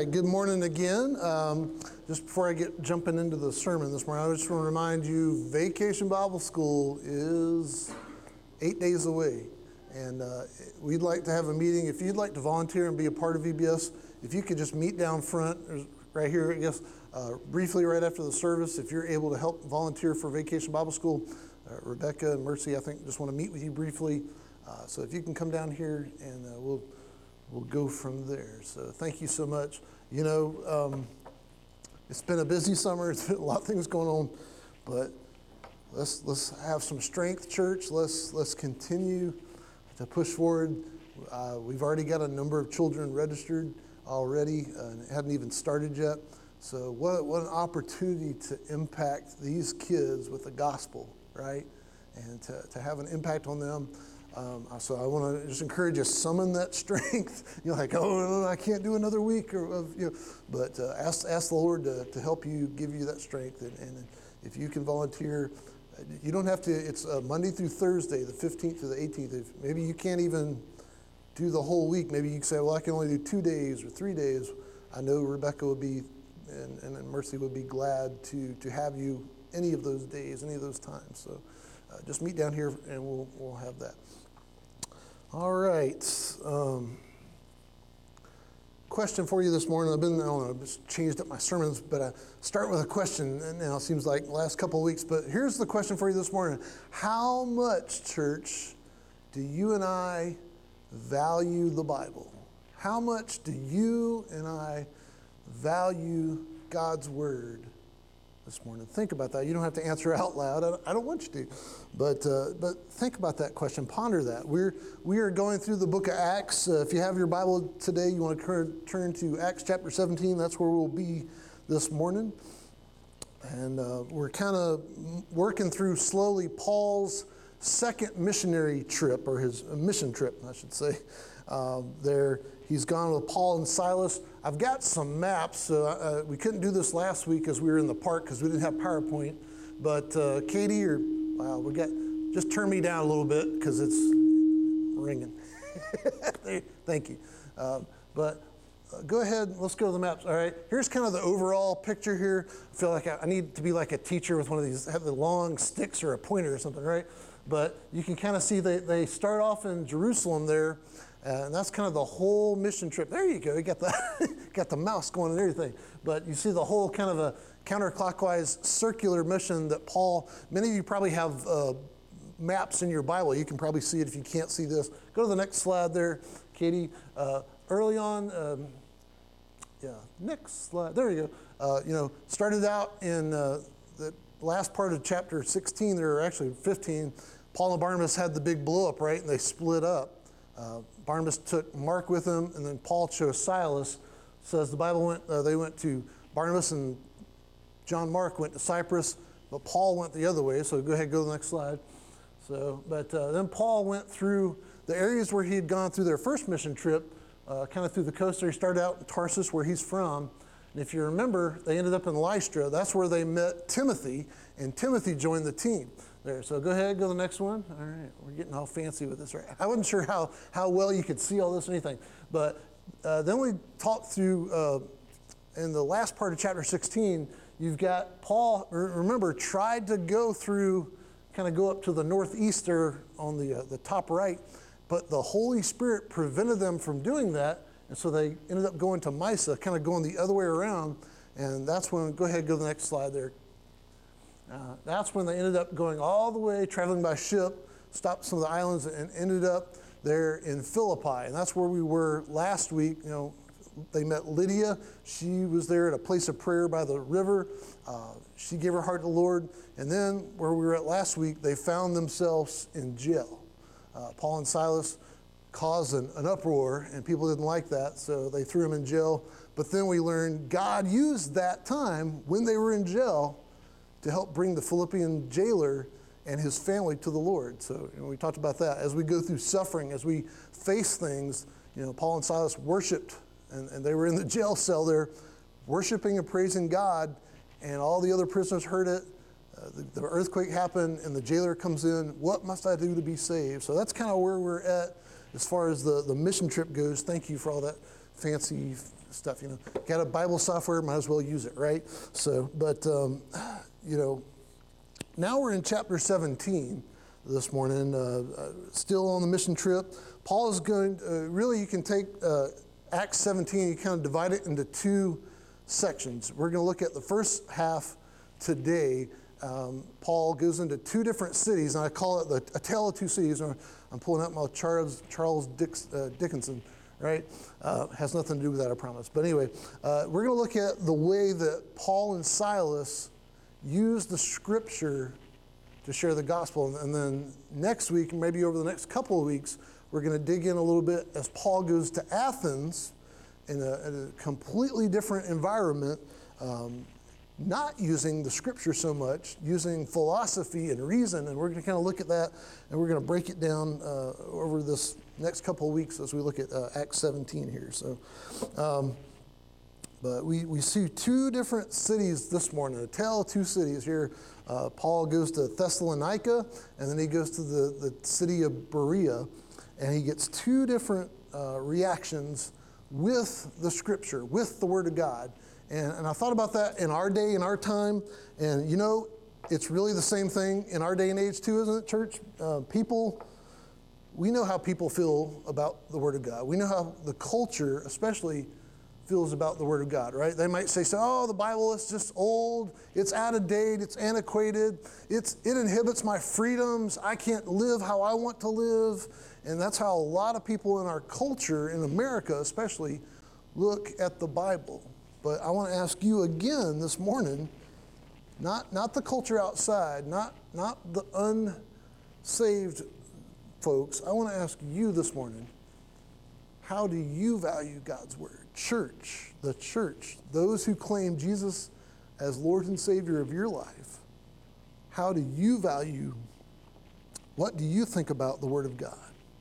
right, good morning again. Just before I get jumping into the sermon this morning, I just want to remind you, Vacation Bible School is 8 days away. And we'd like to have a meeting. If you'd like to volunteer and be a part of VBS, if you could just meet down front, right here, I guess, briefly right after the service, if you're able to help volunteer for Vacation Bible School, Rebecca and Mercy, I think, just want to meet with you briefly. So if you can come down here and we'll go from there. So thank you so much. You know, it's been a busy summer. It's been a lot of things going on, but let's have some strength, church. Let's continue to push forward. We've already got a number of children registered already, and it hadn't even started yet. So what an opportunity to impact these kids with the gospel, right? And to have an impact on them. So I want to just encourage you, summon that strength. You're like, oh, I can't do another week, but ask the Lord to help you, give you that strength. And if you can volunteer, you don't have to. It's Monday through Thursday, the 15th to the 18th. If maybe you can't even do the whole week, maybe you can say, well, I can only do 2 days or 3 days. I know Rebecca would be, and Mercy would be glad to have you any of those days, any of those times. So just meet down here and we'll have that. All right. Question for you this morning. I've just changed up my sermons, but I start with a question. And now it seems like the last couple of weeks, but here's the question for you this morning. How much, church, do you and I value the Bible? How much do you and I value God's Word this morning? Think about that. You don't have to answer out loud. I don't want you to. But think about that question. Ponder that. We are going through the book of Acts. If you have your Bible today, you want to turn to Acts chapter 17. That's where we'll be this morning. And we're kind of working through slowly Paul's second missionary trip, or his mission trip, I should say. He's gone with Paul and Silas. I've got some maps. So we couldn't do this last week as we were in the park because we didn't have PowerPoint. But Katie, just turn me down a little bit because it's ringing. Thank you. But go ahead. Let's go to the maps. All right. Here's kind of the overall picture here. I feel like I need to be like a teacher with one of these, have the long sticks or a pointer or something, right? But you can kind of see they start off in Jerusalem there, and that's kind of the whole mission trip. There you go. You got the mouse going and everything. But you see the whole kind of a counterclockwise circular mission that Paul, many of you probably have maps in your Bible. You can probably see it if you can't see this. Go to the next slide there, Katie. Early on, next slide. There you go. Started out in the last part of chapter 16, there are actually 15, Paul and Barnabas had the big blow up, right? And they split up. Barnabas took Mark with him, and then Paul chose Silas. Says the Bible they went to Barnabas, and John Mark went to Cyprus, but Paul went the other way. So go ahead, go to the next slide. But then Paul went through the areas where he had gone through their first mission trip, kind of through the coast there. He started out in Tarsus, where he's from. And if you remember, they ended up in Lystra. That's where they met Timothy, and Timothy joined the team there. So go ahead, go to the next one. All right, we're getting all fancy with this, right? I wasn't sure how well you could see all this or anything. But then we talked through, in the last part of chapter 16, you've got Paul, remember, tried to go up to the northeast there on the top right, but the Holy Spirit prevented them from doing that. And so they ended up going to Mysia, kind of going the other way around. And that's when, go ahead, go to the next slide there. That's when they ended up going all the way, traveling by ship, stopped some of the islands, and ended up there in Philippi. And that's where we were last week. They met Lydia. She was there at a place of prayer by the river. She gave her heart to the Lord. And then where we were at last week, they found themselves in jail. Paul and Silas caused an uproar, and people didn't like that, so they threw him in jail. But then we learned God used that time when they were in jail to help bring the Philippian jailer and his family to the Lord. So we talked about that. As we go through suffering, as we face things, Paul and Silas worshiped, and they were in the jail cell there, worshiping and praising God, and all the other prisoners heard it. The earthquake happened, and the jailer comes in. What must I do to be saved? So that's kind of where we're at as far as the mission trip goes. Thank you for all that fancy stuff. Got a Bible software, might as well use it, right? So, but now we're in chapter 17 this morning, still on the mission trip. Paul is going, really you can take Acts 17, you kind of divide it into two sections. We're going to look at the first half today. Paul goes into two different cities, and I call it A Tale of Two Cities. I'm pulling up my Charles Dickinson, right? Has nothing to do with that, I promise. But anyway, we're going to look at the way that Paul and Silas use the scripture to share the gospel. And then next week, maybe over the next couple of weeks, we're going to dig in a little bit as Paul goes to Athens in a completely different environment, not using the scripture so much, using philosophy and reason. And we're going to kind of look at that, and we're going to break it down over this next couple of weeks as we look at Acts 17 here. So, but we see two different cities this morning, A Tale of Two Cities here. Paul goes to Thessalonica, and then he goes to the city of Berea, and he gets two different reactions with the scripture, with the word of God. And I thought about that in our day, in our time, and it's really the same thing in our day and age too, isn't it, church? We know how people feel about the word of God. We know how the culture, especially, feels about the word of God, right? They might say, the Bible is just old, it's out of date, it's antiquated, it inhibits my freedoms, I can't live how I want to live. And that's how a lot of people in our culture, in America especially, look at the Bible. But I want to ask you again this morning, not the culture outside, not the unsaved folks. I want to ask you this morning, how do you value God's word? Church, the church, those who claim Jesus as Lord and Savior of your life, how do you value, what do you think about the word of God?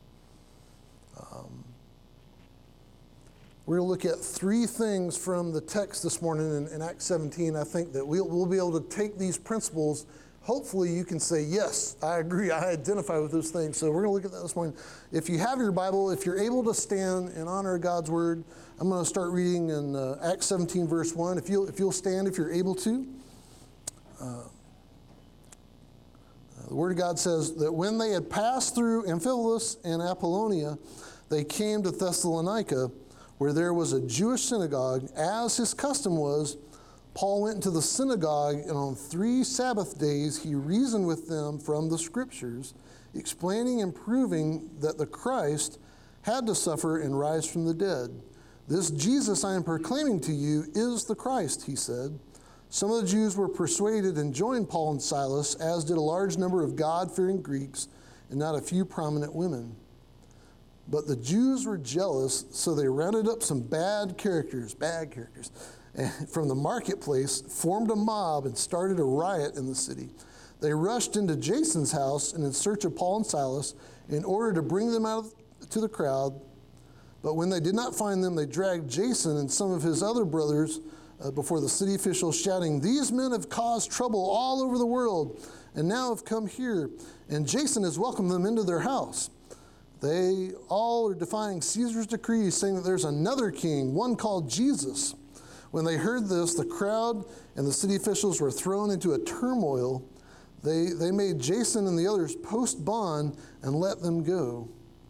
We're going to look at three things from the text this morning in Acts 17. I think that we'll be able to take these principles. Hopefully you can say, yes, I agree, I identify with those things. So we're going to look at that this morning. If you have your Bible, if you're able to stand in honor of God's word, I'm going to start reading in Acts 17, verse 1. If you'll stand, if you're able to. The word of God says that when they had passed through Amphipolis and Apollonia, they came to Thessalonica, where there was a Jewish synagogue. As his custom was, Paul went into the synagogue, and on 3 Sabbath days he reasoned with them from the Scriptures, explaining and proving that the Christ had to suffer and rise from the dead. This Jesus I am proclaiming to you is the Christ, he said. Some of the Jews were persuaded and joined Paul and Silas, as did a large number of God-fearing Greeks and not a few prominent women. But the Jews were jealous, so they rounded up some bad characters, and from the marketplace, formed a mob and started a riot in the city. They rushed into Jason's house and in search of Paul and Silas in order to bring them out to the crowd. But when they did not find them, they dragged Jason and some of his other brothers before the city officials, shouting, "These men have caused trouble all over the world and now have come here, and Jason has welcomed them into their house. They all are defying Caesar's decrees, saying that there's another king, one called Jesus." When they heard this, the crowd and the city officials were thrown into a turmoil. They made Jason and the others post bond and let them go.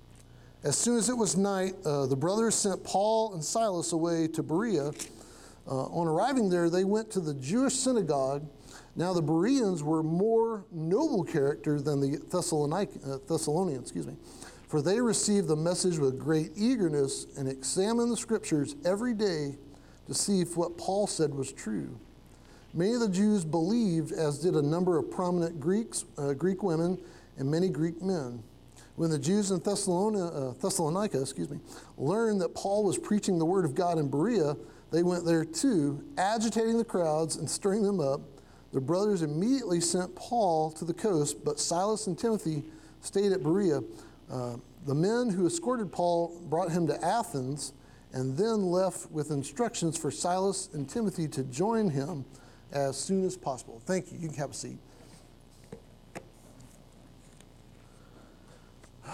As soon as it was night, the brothers sent Paul and Silas away to Berea. On arriving there, they went to the Jewish synagogue. Now the Bereans were more noble character than the Thessalonians, for they received the message with great eagerness and examined the Scriptures every day to see if what Paul said was true. Many of the Jews believed, as did a number of prominent Greek women and many Greek men. When the Jews in Thessalonica, learned that Paul was preaching the word of God in Berea, they went there too, agitating the crowds and stirring them up. The brothers immediately sent Paul to the coast, but Silas and Timothy stayed at Berea. The men who escorted Paul brought him to Athens and then left with instructions for Silas and Timothy to join him as soon as possible. Thank you. You can have a seat.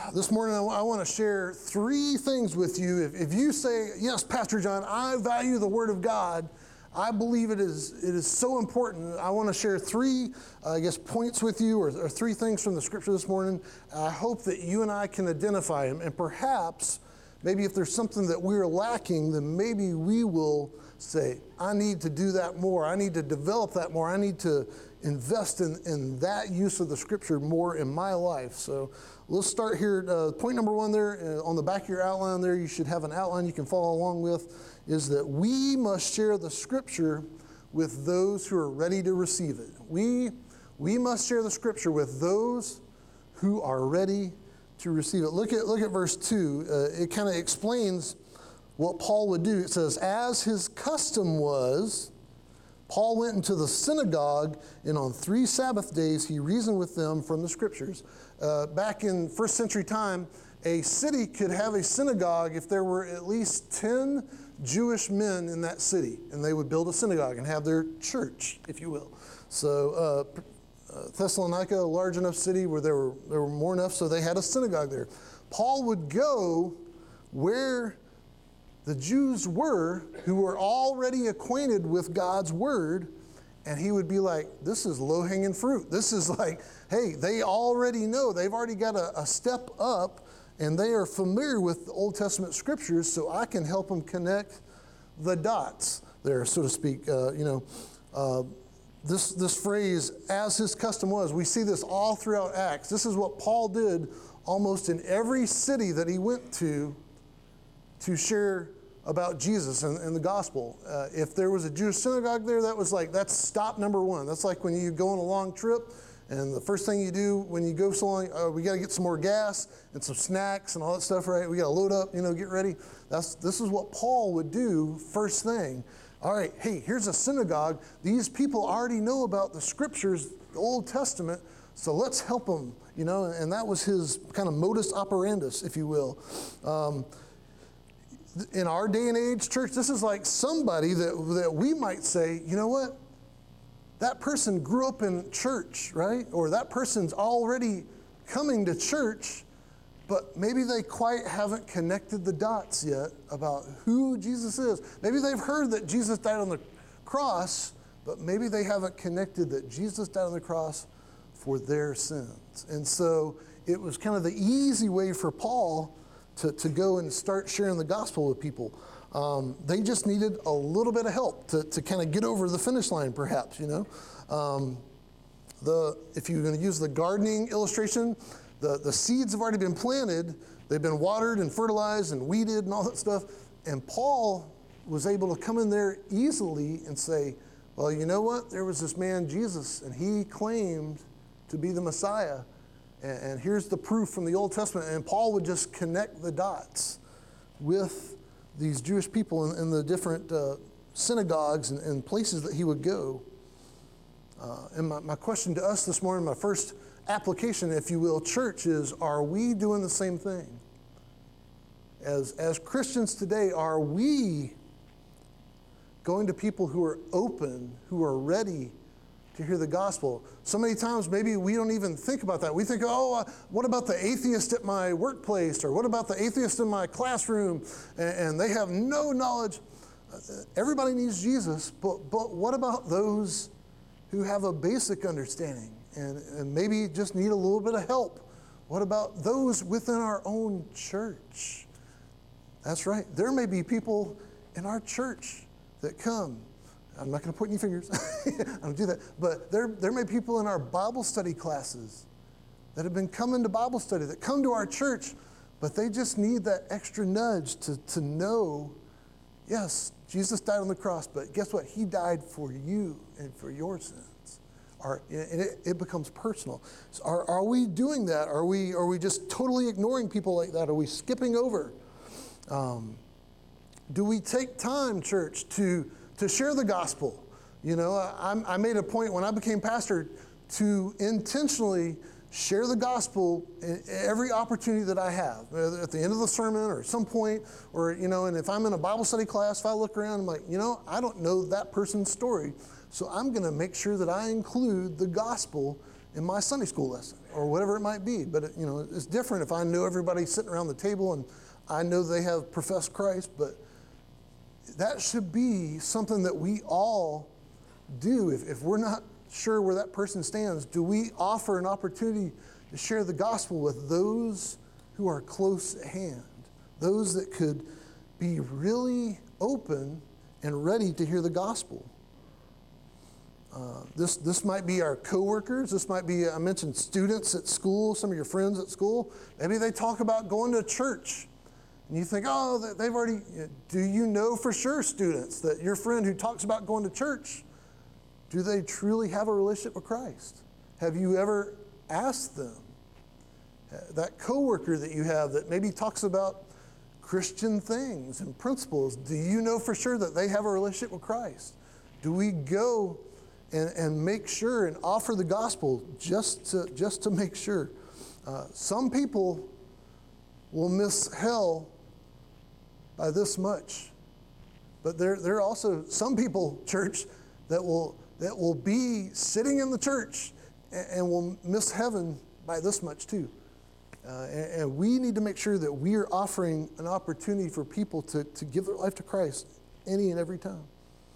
This morning, I want to share three things with you. If you say, yes, Pastor John, I value the Word of God, I believe it is so important. I want to share three, points with you, or three things from the Scripture this morning. I hope that you and I can identify them, and perhaps, maybe if there's something that we're lacking, then maybe we will say, I need to do that more. I need to develop that more. I need to invest in that use of the Scripture more in my life. So let's start here. Point number one there, on the back of your outline there, you should have an outline you can follow along with, is that we must share the Scripture with those who are ready to receive it. We must share the Scripture with those who are ready to receive it. Look at verse 2. It kind of explains what Paul would do. It says, as his custom was, Paul went into the synagogue, and on 3 Sabbath days he reasoned with them from the Scriptures. Back in first century time, a city could have a synagogue if there were at least 10 Jewish men in that city, and they would build a synagogue and have their church, if you will. So Thessalonica, a large enough city where there were more enough, so they had a synagogue there. Paul would go where the Jews were, who were already acquainted with God's Word, and he would be like, this is low-hanging fruit. This is like, hey, they already know. They've already got a step up, and they are familiar with the Old Testament Scriptures, so I can help them connect the dots there, so to speak. This phrase, as his custom was, we see this all throughout Acts. This is what Paul did almost in every city that he went to share about Jesus and the gospel. If there was a Jewish synagogue there, that's stop number one. That's like when you go on a long trip, and the first thing you do when you go so long, we got to get some more gas and some snacks and all that stuff, right? We got to load up, get ready. This is what Paul would do first thing. All right, hey, here's a synagogue. These people already know about the Scriptures, the Old Testament, so let's help them, and that was his kind of modus operandus, if you will. In our day and age, church, this is like somebody that we might say, you know what? That person grew up in church, right? Or that person's already coming to church, but maybe they quite haven't connected the dots yet about who Jesus is. Maybe they've heard that Jesus died on the cross, but maybe they haven't connected that Jesus died on the cross for their sins. And so it was kind of the easy way for Paul to go and start sharing the gospel with people. They just needed a little bit of help to kind of get over the finish line, perhaps, If you're going to use the gardening illustration, the seeds have already been planted. They've been watered and fertilized and weeded and all that stuff. And Paul was able to come in there easily and say, well, you know what? There was this man, Jesus, and he claimed to be the Messiah. And here's the proof from the Old Testament. And Paul would just connect the dots with these Jewish people in the different synagogues and places that he would go. And my question to us this morning, my first application, if you will, church, is, are we doing the same thing? As Christians today, are we going to people who are open, who are ready to hear the gospel? So many times maybe we don't even think about that. We think, what about the atheist at my workplace? Or what about the atheist in my classroom? And they have no knowledge. Everybody needs Jesus, but what about those who have a basic understanding and maybe just need a little bit of help? What about those within our own church? That's right. There may be people in our church that come. I'm not going to point any fingers. I don't do that. But there may be people in our Bible study classes that have been coming to Bible study, that come to our church, but they just need that extra nudge to know, yes, Jesus died on the cross, but guess what? He died for you and for your sins. And it becomes personal. So are we doing that? Are we just totally ignoring people like that? Are we skipping over? Do we take time, church, to share the gospel? I made a point when I became pastor to intentionally share the gospel in every opportunity that I have, at the end of the sermon or some point, or, and if I'm in a Bible study class, if I look around, I'm like, I don't know that person's story, so I'm going to make sure that I include the gospel in my Sunday school lesson or whatever it might be. But it's different if I know everybody sitting around the table and I know they have professed Christ, but that should be something that we all do. If we're not sure where that person stands, do we offer an opportunity to share the gospel with those who are close at hand, those that could be really open and ready to hear the gospel? This might be our coworkers. This might be, I mentioned students at school, some of your friends at school. Maybe they talk about going to church. And you think, oh, they've already, do you know for sure, students, that your friend who talks about going to church, do they truly have a relationship with Christ? Have you ever asked them? That coworker that you have that maybe talks about Christian things and principles, do you know for sure that they have a relationship with Christ? Do we go and make sure and offer the gospel just to make sure? Some people will miss hell by this much. But there are also some people, church, that will be sitting in the church and will miss heaven by this much too. And we need to make sure that we are offering an opportunity for people to give their life to Christ any and every time.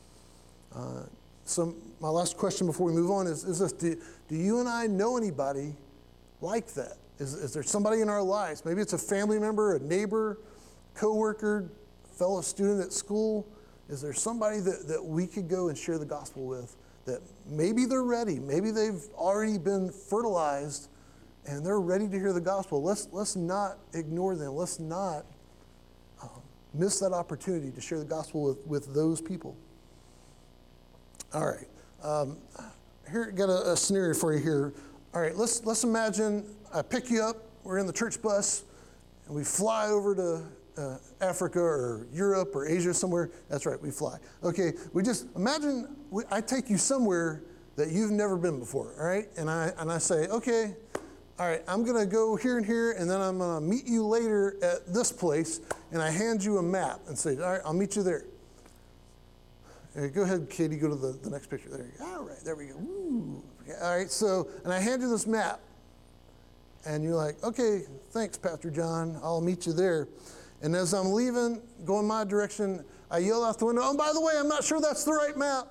So my last question before we move on is this: do you and I know anybody like that? Is there somebody in our lives? Maybe it's a family member, a neighbor, coworker, fellow student at school. Is there somebody that we could go and share the gospel with, that maybe they're ready, maybe they've already been fertilized and they're ready to hear the gospel? Let's not ignore them. Let's not miss that opportunity to share the gospel with those people. All right. Here, got a scenario for you here. All right, let's imagine I pick you up, we're in the church bus, and we fly over to Africa or Europe or Asia somewhere. That's right, we fly. Okay, we just imagine I take you somewhere that you've never been before, all right? And I say, okay, all right, I'm going to go here and here, and then I'm going to meet you later at this place, and I hand you a map and say, all right, I'll meet you there. Go ahead, Katie, go to the next picture. There you go. All right, there we go. Woo. Okay, all right, so, and I hand you this map, and you're like, okay, thanks, Pastor John. I'll meet you there. And as I'm leaving, going my direction, I yell out the window, oh, by the way, I'm not sure that's the right map.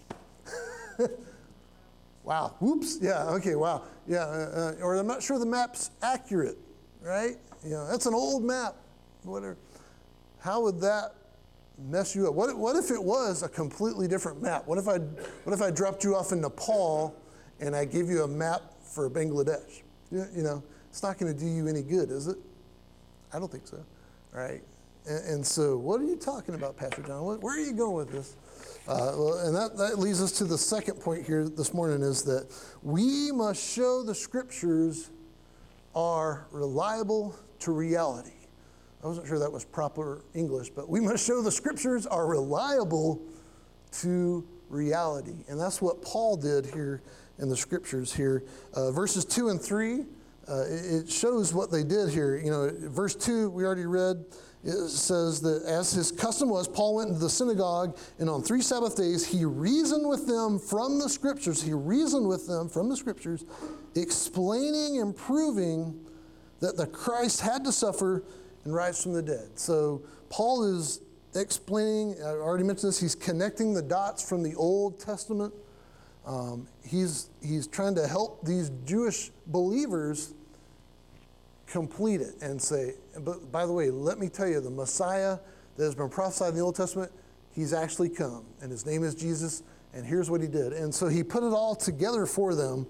Wow, whoops, yeah, okay, wow. Yeah, or I'm not sure the map's accurate, right? That's an old map, whatever. How would that mess you up? What if it was a completely different map? What if I dropped you off in Nepal and I gave you a map for Bangladesh? It's not going to do you any good, is it? I don't think so. All right. And so what are you talking about, Pastor John? Where are you going with this? And that leads us to the second point here this morning, is that we must show the scriptures are reliable to reality. I wasn't sure that was proper English, but we must show the scriptures are reliable to reality. And that's what Paul did here in the scriptures here. Verses 2 and 3, it shows what they did here. Verse 2, we already read, it says that as his custom was, Paul went into the synagogue, and on 3 Sabbath days, he reasoned with them from the scriptures. He reasoned with them from the scriptures, explaining and proving that the Christ had to suffer and rise from the dead. So Paul is explaining, I already mentioned this, he's connecting the dots from the Old Testament. He's trying to help these Jewish believers complete it and say, but by the way, let me tell you, the Messiah that has been prophesied in the Old Testament, he's actually come, and his name is Jesus, and here's what he did. And so he put it all together for them.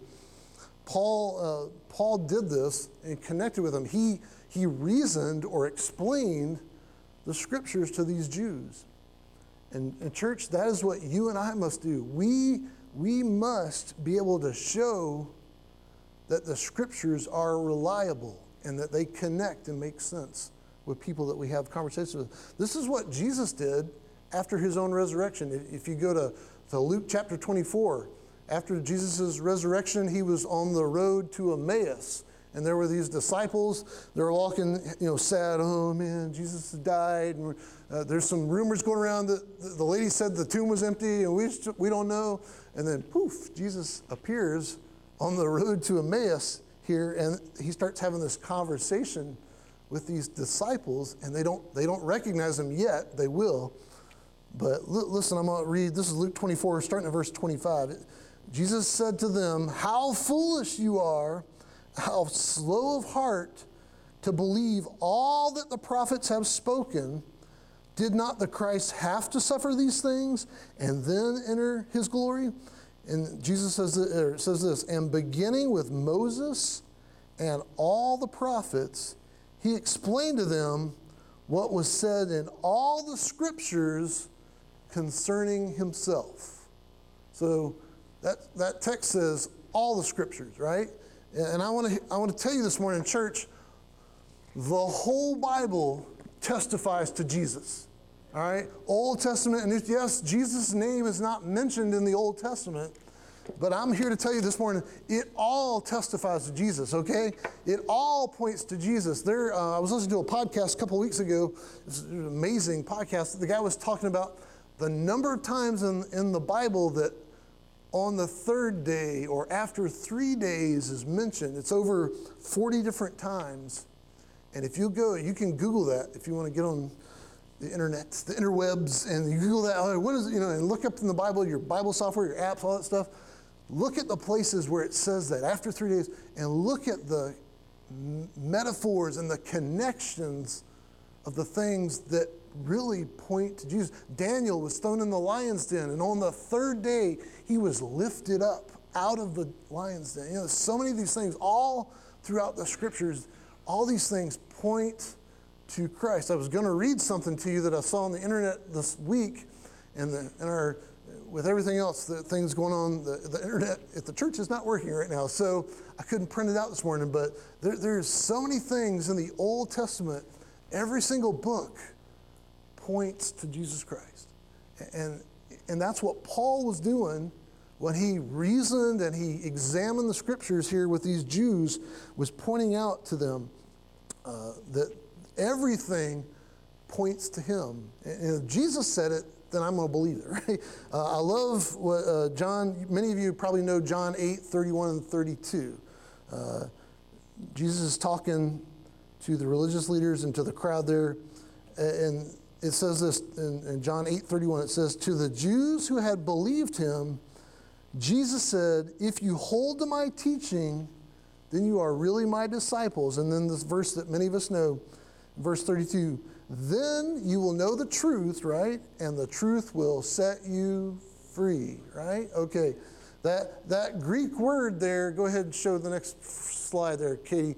Paul did this and connected with them. He reasoned or explained the scriptures to these Jews. And church, that is what you and I must do. We must be able to show that the scriptures are reliable and that they connect and make sense with people that we have conversations with. This is what Jesus did after his own resurrection. If you go to Luke chapter 24, after Jesus' resurrection, he was on the road to Emmaus. And there were these disciples. They were walking, sad. Oh man, Jesus has died. And there's some rumors going around that the lady said the tomb was empty, and we don't know. And then poof, Jesus appears on the road to Emmaus here, and he starts having this conversation with these disciples, and they don't recognize him yet. They will. But listen, I'm going to read. This is Luke 24, starting at verse 25. Jesus said to them, "How foolish you are, how slow of heart to believe all that the prophets have spoken. Did not the Christ have to suffer these things and then enter his glory?" And Jesus says this, "And beginning with Moses and all the prophets, he explained to them what was said in all the scriptures concerning himself." So that text says all the scriptures, right? And I want to tell you this morning, church, the whole Bible testifies to Jesus. All right? Old Testament and New. Yes, Jesus' name is not mentioned in the Old Testament, but I'm here to tell you this morning, it all testifies to Jesus, okay? It all points to Jesus. I was listening to a podcast a couple weeks ago. It was an amazing podcast. The guy was talking about the number of times in the Bible that on the third day or after 3 days is mentioned. It's over 40 different times. And if you go, you can Google that if you want to get on the internet, the interwebs, and you Google that. What is it, and look up in the Bible, your Bible software, your apps, all that stuff. Look at the places where it says that after 3 days, and look at the metaphors and the connections of the things that really point to Jesus. Daniel was thrown in the lion's den, and on the third day, he was lifted up out of the lion's den. So many of these things all throughout the scriptures, all these things point to Christ. I was going to read something to you that I saw on the internet this week, with everything else, the things going on, the internet at the church is not working right now, so I couldn't print it out this morning. But there's so many things in the Old Testament. Every single book points to Jesus Christ, and that's what Paul was doing when he reasoned and he examined the scriptures here with these Jews, was pointing out to them that everything points to him. And if Jesus said it, then I'm going to believe it, right? I love what many of you probably know John 8:31 and 32. Jesus is talking to the religious leaders and to the crowd there, and it says this in John 8:31, it says, "To the Jews who had believed him, Jesus said, 'If you hold to my teaching, then you are really my disciples.'" And then this verse that many of us know, verse 32, "Then you will know the truth," right? "And the truth will set you free," right? Okay, that Greek word there, go ahead and show the next slide there, Katie.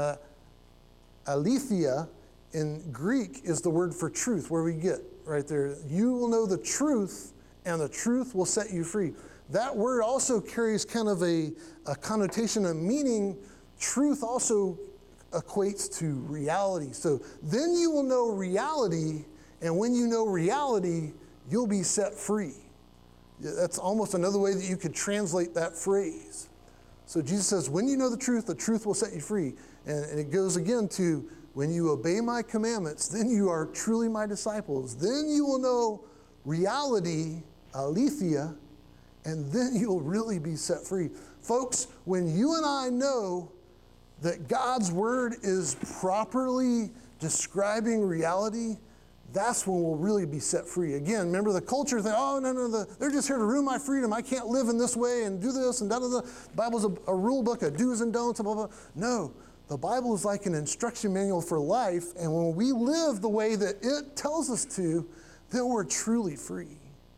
Aletheia in Greek is the word for truth, where we get right there. You will know the truth, and the truth will set you free. That word also carries kind of a connotation, a meaning. Truth also equates to reality. So then you will know reality, and when you know reality, you'll be set free. That's almost another way that you could translate that phrase. So Jesus says, when you know the truth will set you free. And it goes again to, when you obey my commandments, then you are truly my disciples. Then you will know reality, aletheia, and then you'll really be set free. Folks, when you and I know that God's word is properly describing reality, that's when we'll really be set free. Again, remember the culture thing, they're just here to ruin my freedom. I can't live in this way and do this and da-da-da. The Bible's a rule book of do's and don'ts, blah, blah, blah. No, the Bible is like an instruction manual for life, and when we live the way that it tells us to, then we're truly free.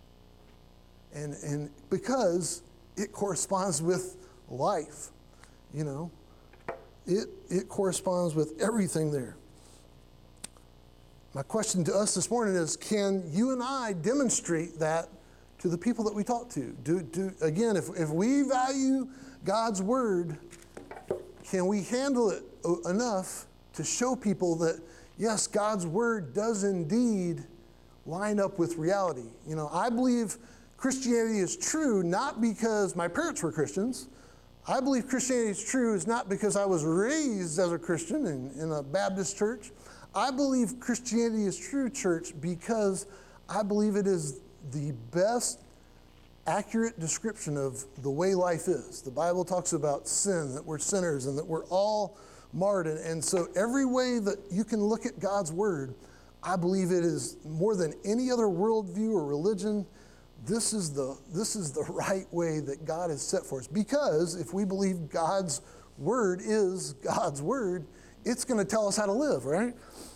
And because it corresponds with life, it corresponds with everything there. My question to us this morning is, can you and I demonstrate that to the people that we talk to? Again, if we value God's word, can we handle it enough to show people that, yes, God's word does indeed line up with reality? I believe Christianity is true not because my parents were Christians. I believe Christianity is true is not because I was raised as a Christian in a Baptist church. I believe Christianity is true, church, because I believe it is the best accurate description of the way life is. The Bible talks about sin, that we're sinners, and that we're all marred. And so every way that you can look at God's word, I believe it is more than any other worldview or religion. This is the right way that God has set for us. Because if we believe God's word is God's word, it's going to tell us how to live, right?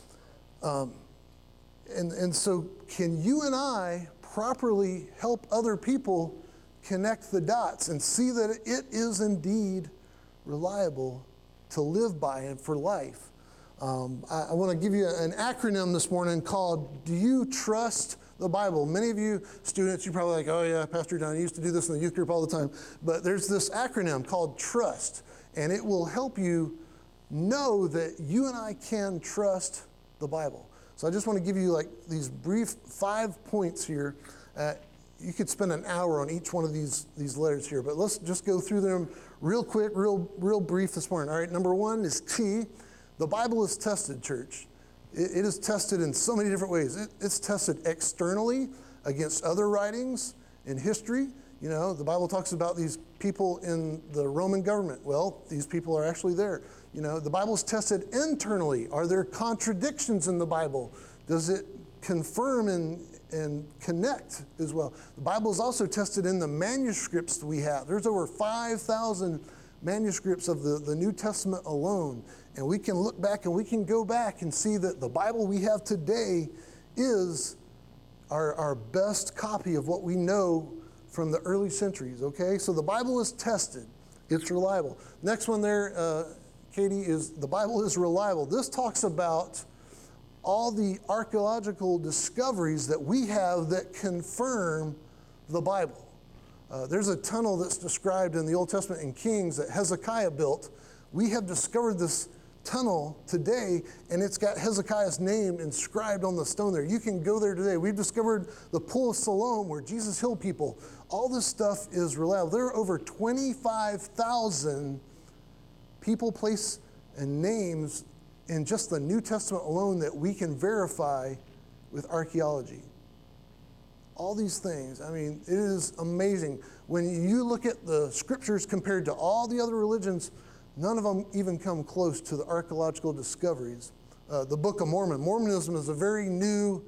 And so can you and I properly help other people connect the dots and see that it is indeed reliable to live by and for life? I want to give you an acronym this morning called, Do You Trust the Bible? Many of you students, you're probably like, oh yeah, Pastor Don, I used to do this in the youth group all the time. But there's this acronym called TRUST, and it will help you know that you and I can trust the Bible. So I just want to give you like these brief 5 points here. You could spend an hour on each one of these letters here, but let's just go through them real quick, real brief this morning. All right, number one is T. The Bible is tested, church. It is tested in so many different ways. It's tested externally against other writings in history. You know, the Bible talks about these people in the Roman government. Well, these people are actually there. You know, the Bible's tested internally. Are there contradictions in the Bible? Does it confirm and connect as well? The Bible is also tested in the manuscripts that we have. There's over 5,000 manuscripts of the New Testament alone. And we can look back and we can go back and see that the Bible we have today is our best copy of what we know from the early centuries, okay? So the Bible is tested. It's reliable. Next one there, Katie, is the Bible is reliable. This talks about all the archaeological discoveries that we have that confirm the Bible. There's a tunnel that's described in the Old Testament in Kings that Hezekiah built. We have discovered this tunnel today, and it's got Hezekiah's name inscribed on the stone there. You can go there today. We've discovered the Pool of Siloam where Jesus healed people. All this stuff is reliable. There are over 25,000 people, place, and names in just the New Testament alone that we can verify with archaeology. All these things, I mean, it is amazing. When you look at the scriptures compared to all the other religions, none of them even come close to the archaeological discoveries. The Book of Mormon. Mormonism is a very new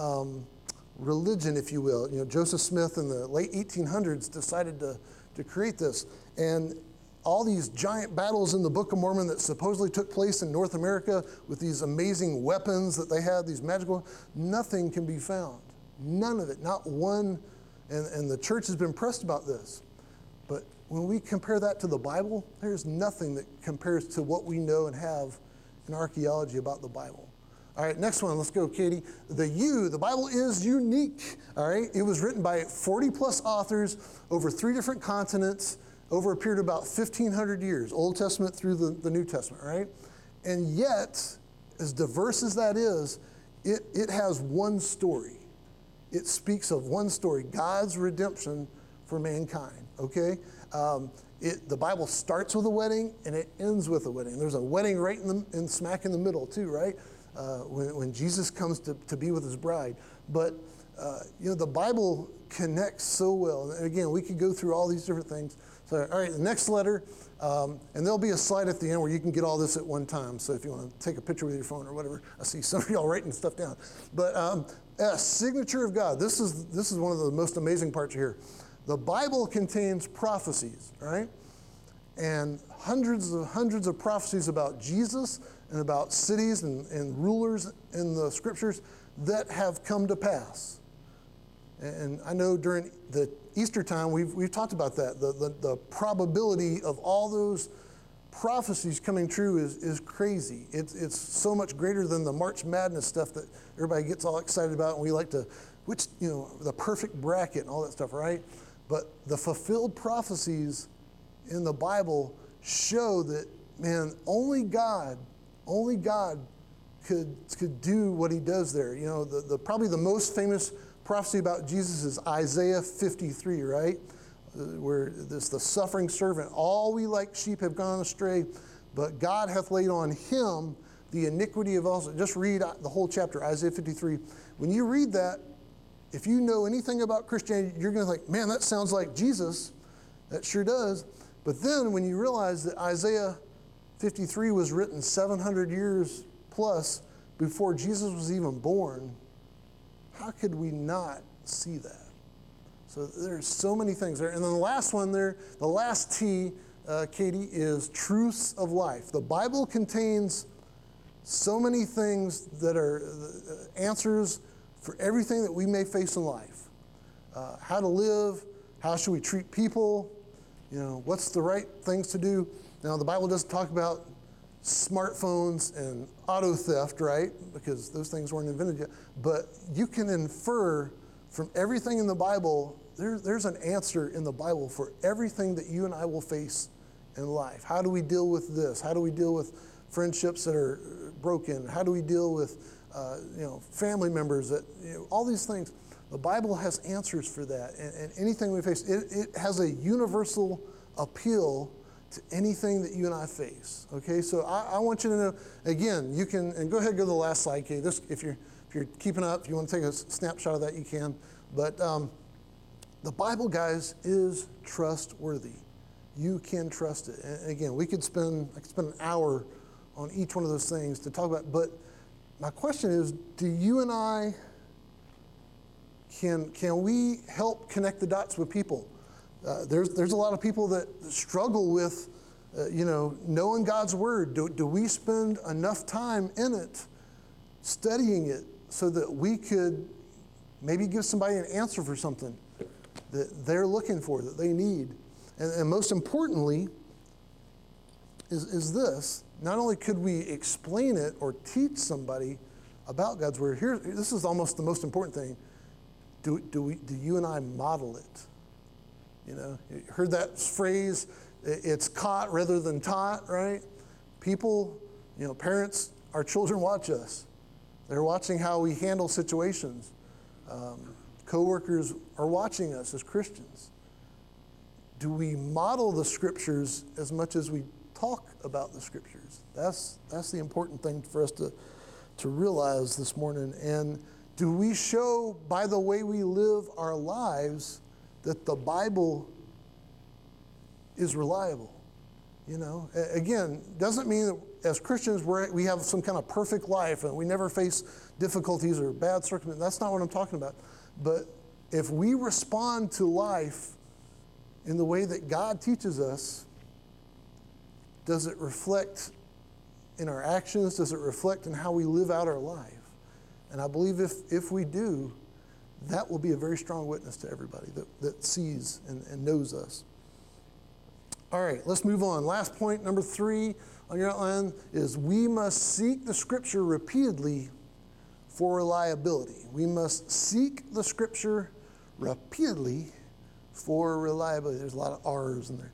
religion, if you will. You know, Joseph Smith in the late 1800s decided to create this. And all these giant battles in the Book of Mormon that supposedly took place in North America with these amazing weapons that they had, these magical, nothing can be found. None of it, not one. And the church has been pressed about this. But when we compare that to the Bible, there's nothing that compares to what we know and have in archaeology about the Bible. All right, next one, let's go, Katie. The Bible is unique, all right? It was written by 40 plus authors over 3 different continents over a period of about 1,500 years, Old Testament through the New Testament, right? And yet, as diverse as that is, it has one story. It speaks of one story, God's redemption for mankind, okay? The Bible starts with a wedding and it ends with a wedding. There's a wedding right in smack in the middle too, right? When Jesus comes to be with his bride. But, you know, the Bible connects so well. And again, we could go through all these different things. So, all right, the next letter, and there'll be a slide at the end where you can get all this at one time. So if you want to take a picture with your phone or whatever, I see some of y'all writing stuff down. But signature of God. This is one of the most amazing parts here. The Bible contains prophecies, right? And hundreds of prophecies about Jesus and about cities and rulers in the scriptures that have come to pass. And I know during the Easter time, we've talked about that. The probability of all those prophecies coming true is crazy. It's so much greater than the March Madness stuff that everybody gets all excited about, and we like to, the perfect bracket and all that stuff, right? But the fulfilled prophecies in the Bible show that, man, only God could do what he does there. You know, probably the most famous prophecy about Jesus is Isaiah 53, right? Where this the suffering servant, all we like sheep have gone astray, but God hath laid on him the iniquity of us. Just read the whole chapter, Isaiah 53. When you read that, if you know anything about Christianity, you're going to think, man, that sounds like Jesus. That sure does. But then when you realize that Isaiah 53 was written 700 years plus before Jesus was even born, how could we not see that? So there's so many things there. And then the last one there, the last T, Katie, is truths of life. The Bible contains so many things that are answers for everything that we may face in life. How to live, how should we treat people, what's the right things to do. Now, the Bible doesn't talk about smartphones and auto theft, right? Because those things weren't invented yet. But you can infer from everything in the Bible, there's an answer in the Bible for everything that you and I will face in life. How do we deal with this? How do we deal with friendships that are broken? How do we deal with family members that, all these things? The Bible has answers for that. And anything we face, it has a universal appeal to anything that you and I face. Okay, so I want you to know, again, you can, and go ahead and go to the last slide, Kate. If you're keeping up, if you want to take a snapshot of that, you can. But the Bible, guys, is trustworthy. You can trust it. And again, I could spend an hour on each one of those things to talk about. But my question is, do you and I, can we help connect the dots with people? There's a lot of people that struggle with, knowing God's Word. Do we spend enough time in it, studying it, so that we could maybe give somebody an answer for something that they're looking for, that they need? And most importantly, is this. Not only could we explain it or teach somebody about God's Word, this is almost the most important thing. Do you and I model it? You heard that phrase, it's caught rather than taught, right? People, parents, our children watch us. They're watching how we handle situations. Co-workers are watching us as Christians. Do we model the Scriptures as much as we talk about the Scriptures? That's the important thing for us to realize this morning. And do we show by the way we live our lives that the Bible is reliable? Again, doesn't mean that as Christians we have some kind of perfect life and we never face difficulties or bad circumstances. That's not what I'm talking about. But if we respond to life in the way that God teaches us, does it reflect in our actions? Does it reflect in how we live out our life? And I believe if we do, that will be a very strong witness to everybody that sees and knows us. All right, let's move on. Last point, number 3 on your outline, is we must seek the Scripture repeatedly for reliability. We must seek the Scripture repeatedly for reliability. There's a lot of R's in there.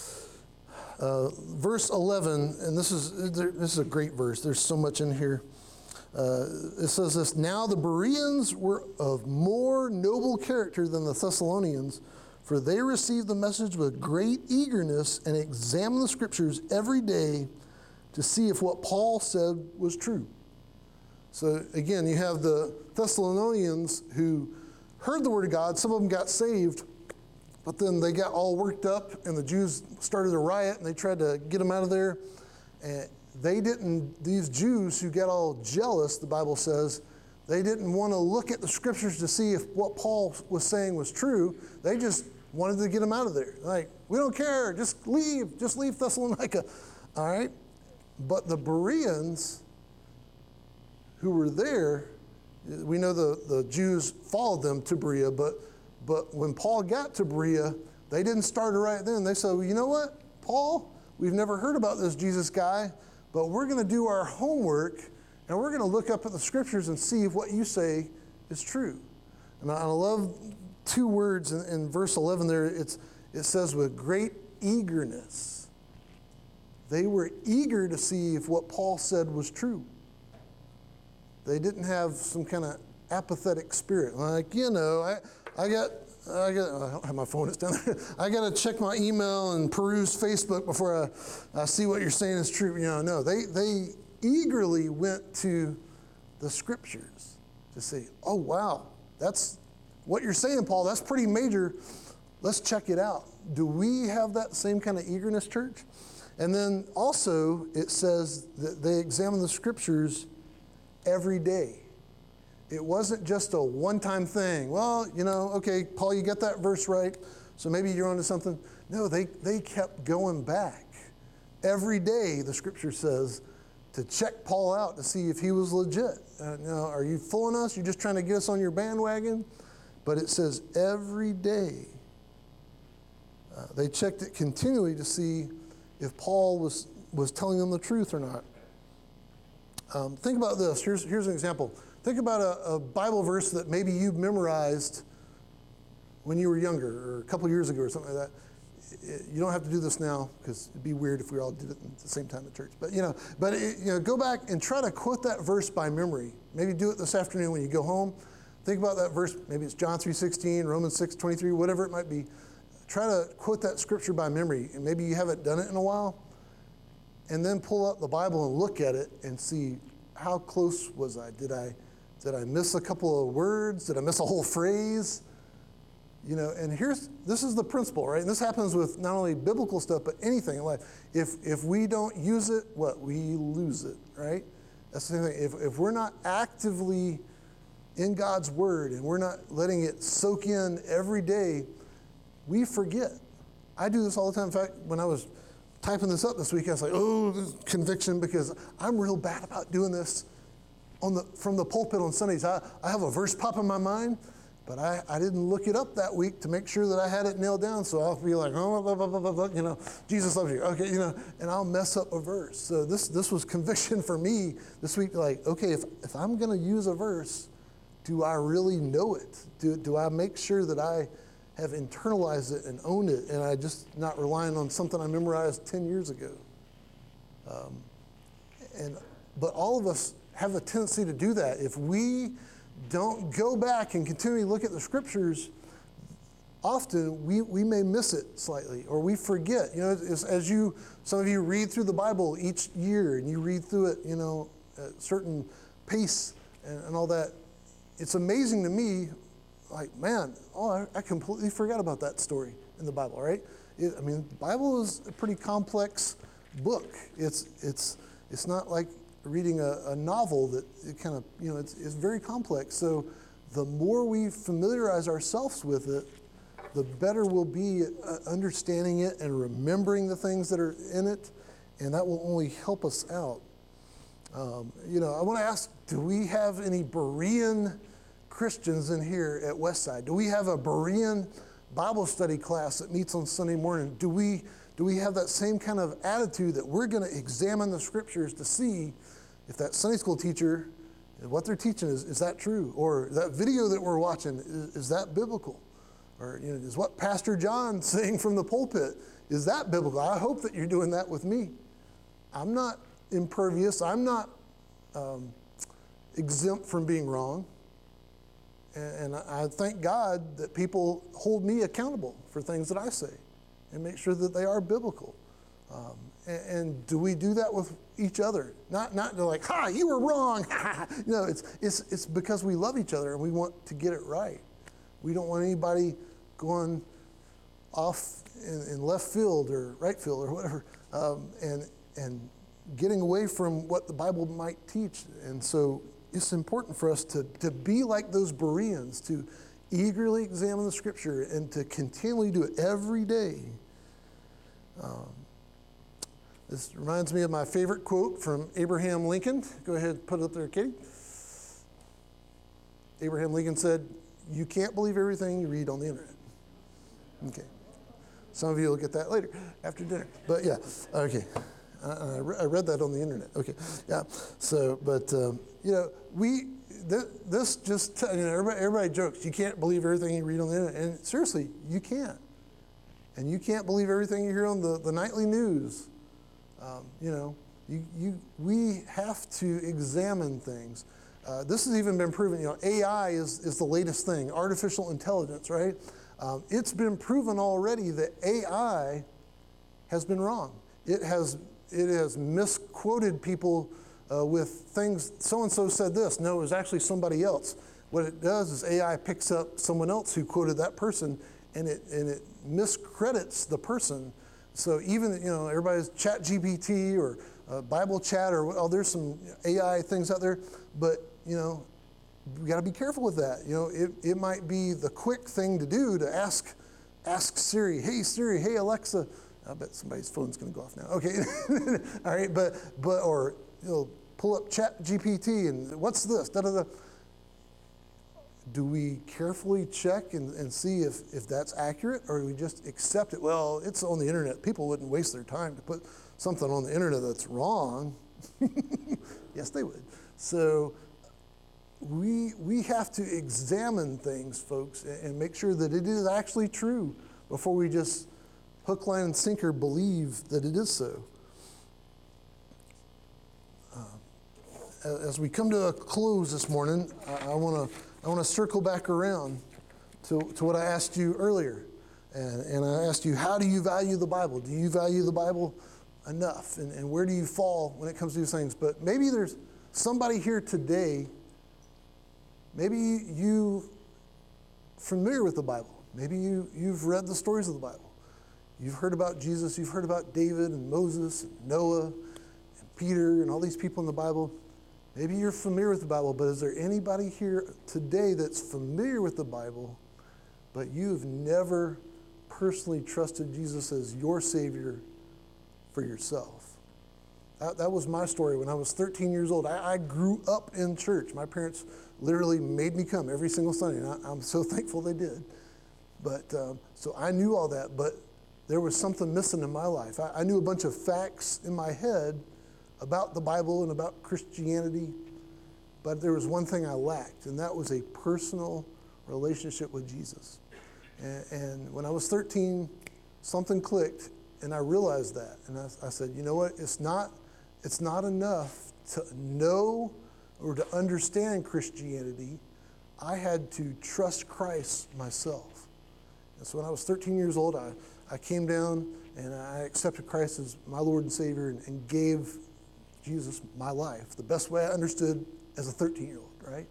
Verse 11, and this is a great verse. There's so much in here. It says this: now the Bereans were of more noble character than the Thessalonians, for they received the message with great eagerness and examined the Scriptures every day to see if what Paul said was true. So again, you have the Thessalonians who heard the Word of God. Some of them got saved, but then they got all worked up, and the Jews started a riot, and they tried to get them out of there. And these Jews who got all jealous, the Bible says, they didn't want to look at the Scriptures to see if what Paul was saying was true. They just wanted to get them out of there. Like, we don't care, just leave Thessalonica. All right? But the Bereans who were there, we know the Jews followed them to Berea, but when Paul got to Berea, they didn't start it right then. They said, well, you know what, Paul, we've never heard about this Jesus guy, but we're going to do our homework, and we're going to look up at the Scriptures and see if what you say is true. And I love 2 words in verse 11 there. It says, with great eagerness. They were eager to see if what Paul said was true. They didn't have some kind of apathetic spirit. Like, I don't have my phone, it's down there. I got to check my email and peruse Facebook before I see what you're saying is true. No, they eagerly went to the Scriptures to say, oh, wow, that's what you're saying, Paul, that's pretty major. Let's check it out. Do we have that same kind of eagerness, church? And then also it says that they examine the scriptures every day. It wasn't just a one-time thing. Well, okay, Paul, you got that verse right, so maybe you're onto something. No, they kept going back. Every day, the scripture says, to check Paul out to see if he was legit. Are you fooling us? You're just trying to get us on your bandwagon? But it says every day. They checked it continually to see if Paul was telling them the truth or not. Think about this. Here's an example. Think about a Bible verse that maybe you memorized when you were younger or a couple years ago or something like that. You don't have to do this now because it'd be weird if we all did it at the same time at church. But go back and try to quote that verse by memory. Maybe do it this afternoon when you go home. Think about that verse. Maybe it's John 3:16, Romans 6:23, whatever it might be. Try to quote that scripture by memory, and maybe you haven't done it in a while. And then pull up the Bible and look at it and see, how close was I? Did I miss a couple of words? Did I miss a whole phrase? And this is the principle, right? And this happens with not only biblical stuff, but anything in life. If we don't use it, we lose it, right? That's the same thing. If we're not actively in God's word and we're not letting it soak in every day, we forget. I do this all the time. In fact, when I was typing this up this week, I was like, this is conviction, because I'm real bad about doing this from the pulpit on Sundays. I have a verse pop in my mind, but I didn't look it up that week to make sure that I had it nailed down. So I'll be like, blah, blah, blah, blah, blah, Jesus loves you. Okay, and I'll mess up a verse. So this was conviction for me this week. Like, okay, if I'm going to use a verse, do I really know it? Do I make sure that I have internalized it and owned it, and I just not relying on something I memorized 10 years ago? But all of us have a tendency to do that. If we don't go back and continually look at the scriptures, often we may miss it slightly, or we forget. Some of you read through the Bible each year, and you read through it, at a certain pace and all that. It's amazing to me, like, man, I completely forgot about that story in the Bible, right? The Bible is a pretty complex book. It's not like reading a novel that it kind of, it's very complex. So the more we familiarize ourselves with it, the better we'll be at understanding it and remembering the things that are in it, and that will only help us out. I want to ask, do we have any Berean Christians in here at Westside? Do we have a Berean Bible study class that meets on Sunday morning? Do we have that same kind of attitude that we're going to examine the scriptures to see if that Sunday school teacher, what they're teaching is that true? Or that video that we're watching, is that biblical? Or is what Pastor John's saying from the pulpit, is that biblical? I hope that you're doing that with me. I'm not impervious. I'm not exempt from being wrong. And I thank God that people hold me accountable for things that I say and make sure that they are biblical. And do we do that with each other? Not like, you were wrong. No, it's because we love each other and we want to get it right. We don't want anybody going off in left field or right field or whatever, and getting away from what the Bible might teach. And so it's important for us to be like those Bereans, to eagerly examine the scripture and to continually do it every day. This reminds me of my favorite quote from Abraham Lincoln. Go ahead and put it up there, Katie. Abraham Lincoln said, "You can't believe everything you read on the internet." Okay. Some of you will get that later, after dinner. But yeah, okay. I read that on the internet. Okay, yeah. So, but this just everybody jokes. You can't believe everything you read on the internet, and seriously, you can't. And you can't believe everything you hear on the nightly news. We have to examine things. This has even been proven. AI is the latest thing. Artificial intelligence, right? It's been proven already that AI has been wrong. It has misquoted people with things. So and so said this. No, it was actually somebody else. what it does is AI picks up someone else who quoted that person, and it miscredits the person. So even, everybody's ChatGPT or Bible chat, or there's some AI things out there, but we got to be careful with that. It might be the quick thing to do to ask Siri, hey Alexa. I bet somebody's phone's going to go off now. Okay, all right, or pull up ChatGPT and what's this? Da, da, da. Do we carefully check and see if that's accurate, or do we just accept it? Well, it's on the internet. People wouldn't waste their time to put something on the internet that's wrong. Yes, they would. So we have to examine things, folks, and make sure that it is actually true before we just hook, line, and sinker believe that it is so. As we come to a close this morning, I want to circle back around to what I asked you earlier. And I asked you, how do you value the Bible? Do you value the Bible enough? And where do you fall when it comes to these things? But maybe there's somebody here today, maybe you familiar with the Bible. Maybe you've read the stories of the Bible. You've heard about Jesus. You've heard about David and Moses and Noah and Peter and all these people in the Bible. Maybe you're familiar with the Bible, but is there anybody here today that's familiar with the Bible, but you've never personally trusted Jesus as your Savior for yourself? That was my story when I was 13 years old. I grew up in church. My parents literally made me come every single Sunday, and I'm so thankful they did. But so I knew all that, but there was something missing in my life. I knew a bunch of facts in my head about the Bible and about Christianity, but there was one thing I lacked, and that was a personal relationship with Jesus. And when I was 13, something clicked, and I realized that. And I said, you know what? It's not enough to know or to understand Christianity. I had to trust Christ myself. And so when I was 13 years old, I came down and I accepted Christ as my Lord and Savior and gave Jesus my life, the best way I understood as a 13-year-old, right?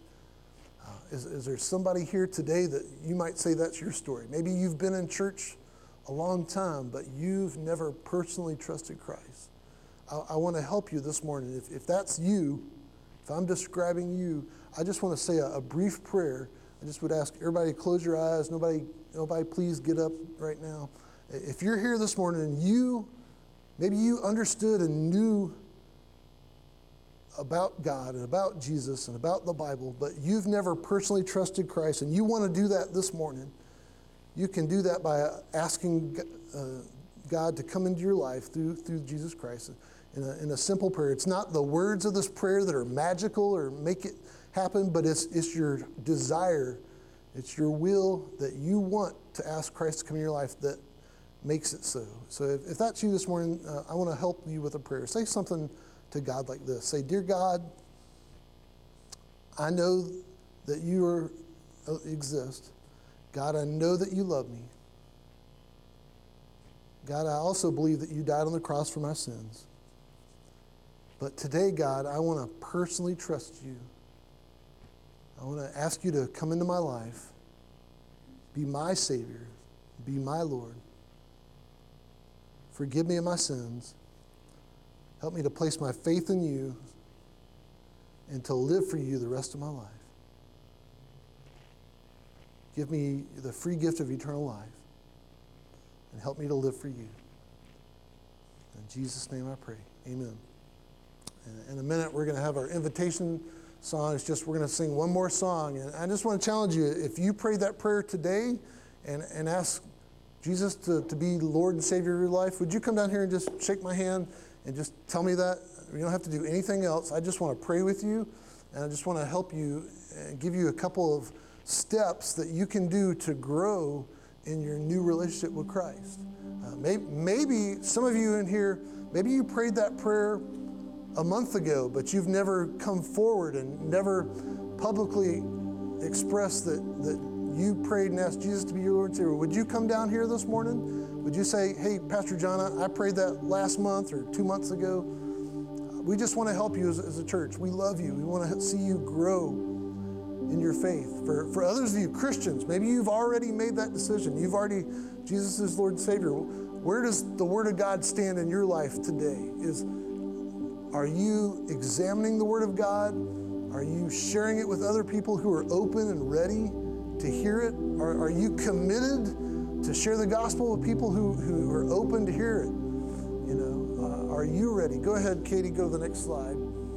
Is there somebody here today that you might say that's your story? Maybe you've been in church a long time, but you've never personally trusted Christ. I want to help you this morning. If that's you, if I'm describing you, I just want to say a brief prayer. I just would ask everybody to close your eyes. Nobody please get up right now. If you're here this morning and maybe you understood and knew about God and about Jesus and about the Bible, but you've never personally trusted Christ and you want to do that this morning, you can do that by asking God to come into your life through Jesus Christ in a simple prayer. It's not the words of this prayer that are magical or make it happen, but it's your desire, it's your will that you want to ask Christ to come in your life that makes it so. So if that's you this morning, I want to help you with a prayer. Say something to God like this. Say, dear God, I know that you exist. God, I know that you love me. God, I also believe that you died on the cross for my sins. But today, God, I want to personally trust you. I want to ask you to come into my life, be my Savior, be my Lord. Forgive me of my sins. Help me to place my faith in you and to live for you the rest of my life. Give me the free gift of eternal life and help me to live for you. In Jesus' name I pray. Amen. In a minute, we're going to have our invitation song. We're going to sing one more song. And I just want to challenge you, if you prayed that prayer today and ask Jesus to be Lord and Savior of your life, would you come down here and just shake my hand and just tell me that? You don't have to do anything else. I just want to pray with you, and I just want to help you and give you a couple of steps that you can do to grow in your new relationship with Christ. Maybe some of you in here, maybe you prayed that prayer a month ago, but you've never come forward and never publicly expressed that you prayed and asked Jesus to be your Lord and Savior. Would you come down here this morning? Would you say, hey, Pastor John, I prayed that last month or 2 months ago. We just want to help you as a church. We love you. We want to see you grow in your faith. For others of you, Christians, maybe you've already made that decision. Jesus is Lord and Savior. Where does the Word of God stand in your life today? Are you examining the Word of God? Are you sharing it with other people who are open and ready to hear it? Are you committed to share the gospel with people who are open to hear it? Are you ready? Go ahead, Katie, go to the next slide.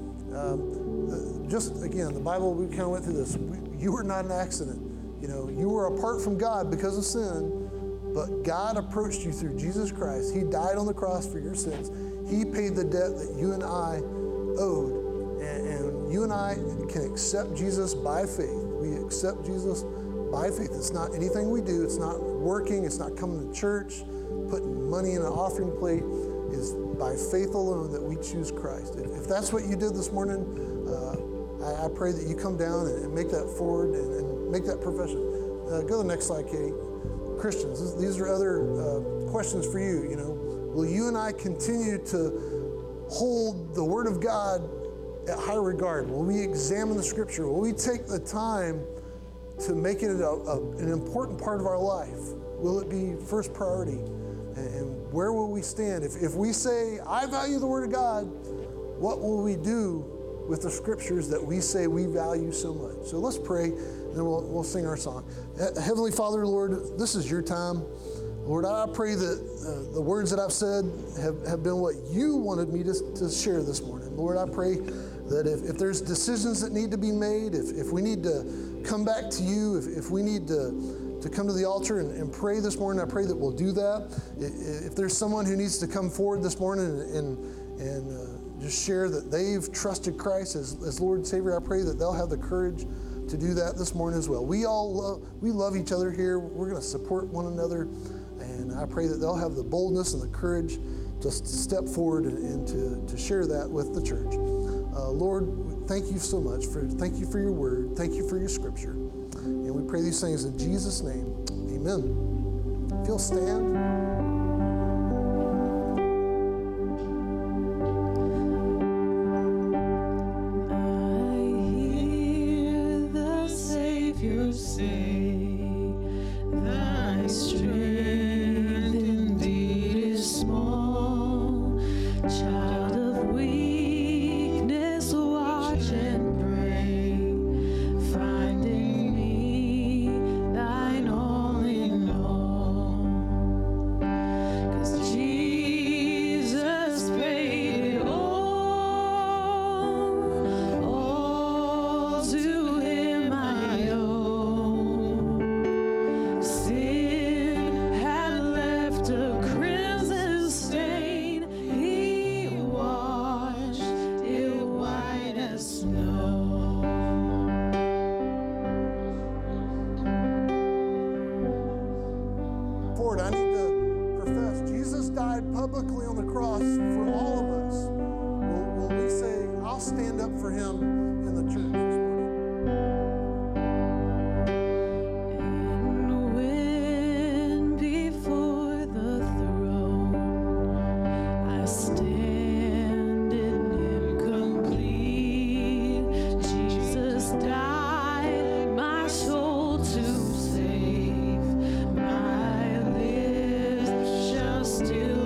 Just again, the Bible, we kind of went through this. You were not an accident. You were apart from God because of sin, but God approached you through Jesus Christ. He died on the cross for your sins. He paid the debt that you and I owed. And you and I can accept Jesus by faith. We accept Jesus by faith. It's not anything we do. It's not working. It's not coming to church, putting money in an offering plate. It's by faith alone that we choose Christ. If that's what you did this morning, I pray that you come down and make that forward and make that profession. Go to the next slide, Katie. Christians, these are other questions for you. Will you and I continue to hold the Word of God at high regard? Will we examine the Scripture? Will we take the time to make it an important part of our life? Will it be first priority? And where will we stand? If we say, I value the Word of God, what will we do with the Scriptures that we say we value so much? So let's pray, and then we'll sing our song. Heavenly Father, Lord, this is your time. Lord, I pray that the words that I've said have been what you wanted me to share this morning. Lord, I pray that if there's decisions that need to be made, if we need to come back to you, if we need to come to the altar and pray this morning, I pray that we'll do that. If there's someone who needs to come forward this morning and just share that they've trusted Christ as Lord and Savior, I pray that they'll have the courage to do that this morning as well. We love each other here. We're going to support one another, and I pray that they'll have the boldness and the courage to step forward and to share that with the church. Lord, thank you so much. Thank you for your word. Thank you for your Scripture. And we pray these things in Jesus' name. Amen. If you'll stand. Publicly on the cross for all of us, will we say, I'll stand up for him in the church this morning? And when before the throne I stand in him complete, Jesus died my soul to save, my lips shall still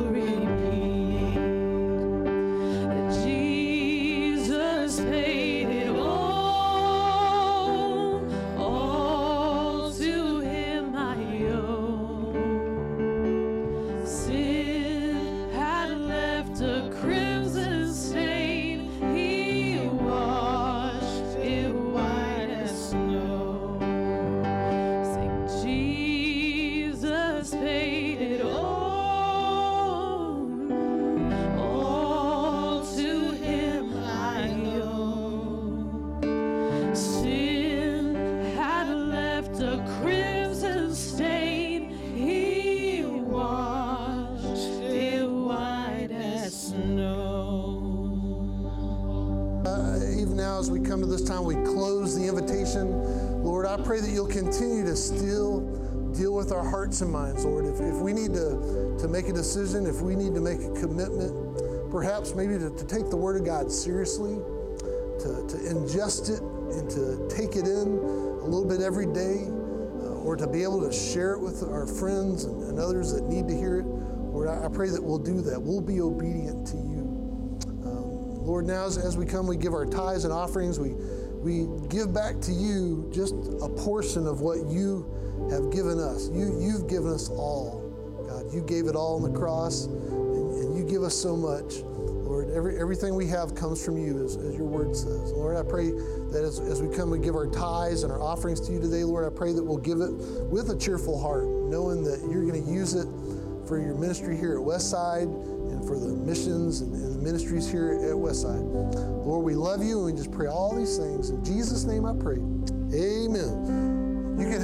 as we come to this time, we close the invitation. Lord, I pray that you'll continue to still deal with our hearts and minds, Lord. If we need to make a decision, if we need to make a commitment, perhaps maybe to take the Word of God seriously, to ingest it and to take it in a little bit every day, or to be able to share it with our friends and others that need to hear it. Lord, I pray that we'll do that. We'll be obedient to you. Lord, now as we come, we give our tithes and offerings. We give back to you just a portion of what you have given us. You've given us all. God, you gave it all on the cross, and you give us so much. Lord, everything we have comes from you, as your word says. Lord, I pray that as we come and give our tithes and our offerings to you today, Lord, I pray that we'll give it with a cheerful heart, knowing that you're going to use it for your ministry here at Westside and for the missions and the ministries here at Westside. Lord, we love you, and we just pray all these things. In Jesus' name I pray. Amen. You can